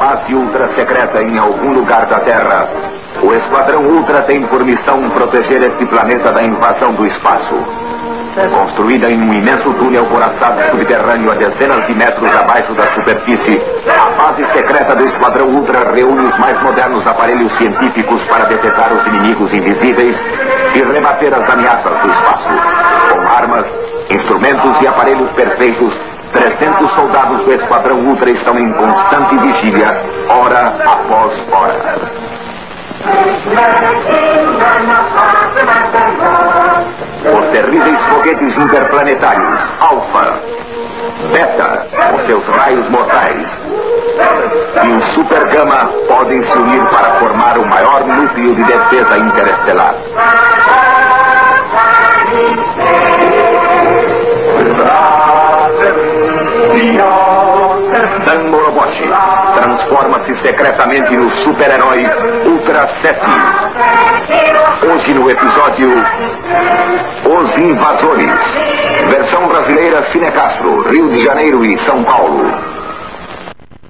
base ultra secreta em algum lugar da Terra, o Esquadrão Ultra tem por missão proteger este planeta da invasão do espaço. Construída em um imenso túnel coraçado subterrâneo a dezenas de metros abaixo da superfície, a base secreta do Esquadrão Ultra reúne os mais modernos aparelhos científicos para detectar os inimigos invisíveis e rebater as ameaças do espaço. Com armas, instrumentos e aparelhos perfeitos, 300 soldados do Esquadrão Ultra estão em constante vigília, hora após hora. Os terríveis foguetes interplanetários Alpha, Beta, com seus raios mortais, e o Super Gama podem se unir para formar o maior núcleo de defesa interestelar. Dan Moroboshi transforma-se secretamente no super-herói Ultra 7. Hoje no episódio Os Invasores. Versão brasileira Cine Castro, Rio de Janeiro e São Paulo.